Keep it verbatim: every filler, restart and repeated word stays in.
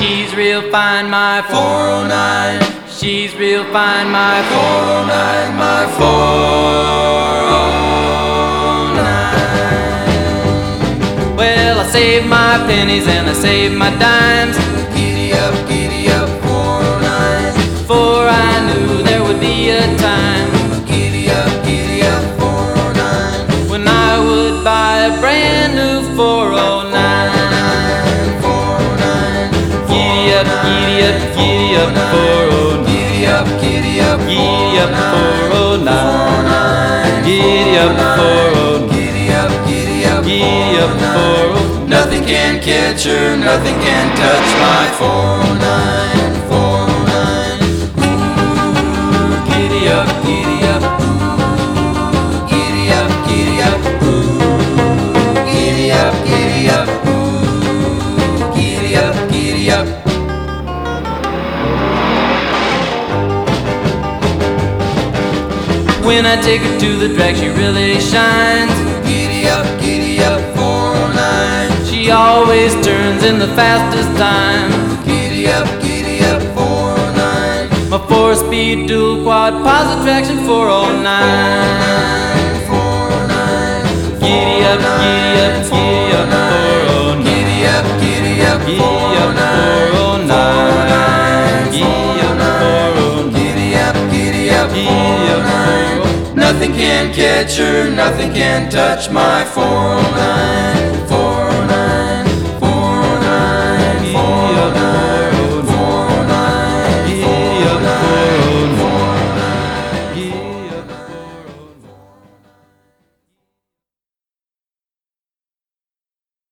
She's real fine, my four oh nine. She's real fine, my four oh nine, my four oh nine. Well, I saved my pennies and I saved my dimes. Giddy up, giddy up, four oh nine. For I knew there would be a time. Giddy up, giddy up, four oh nine. When I would buy a brand new four oh nine. Giddy up, giddy up, giddy up, four oh nine. Giddy up, giddy up, giddy up, four oh nine. Giddy up, four oh nine. Giddy up, giddy up, giddy up, four oh nine. Nothing can catch her, nothing can touch my four oh nine, four oh nine. Ooh, giddy up, giddy up, ooh, giddy up, giddy up, ooh, giddy up, giddy up, ooh, giddy up, giddy up. When I take her to the drag, she really shines. Giddy up, giddy up, four oh nine. She always turns in the fastest time. Giddy up, giddy up, four oh nine. My four-speed dual quad positive traction four oh nine. four oh nine. Giddy up, giddy up, giddy up, four oh nine. Giddy up, giddy up, four oh nine. four oh nine. Giddy up, four oh nine. Giddy up, giddy up, four oh nine. Nothing can catch her, nothing can touch my four oh nine.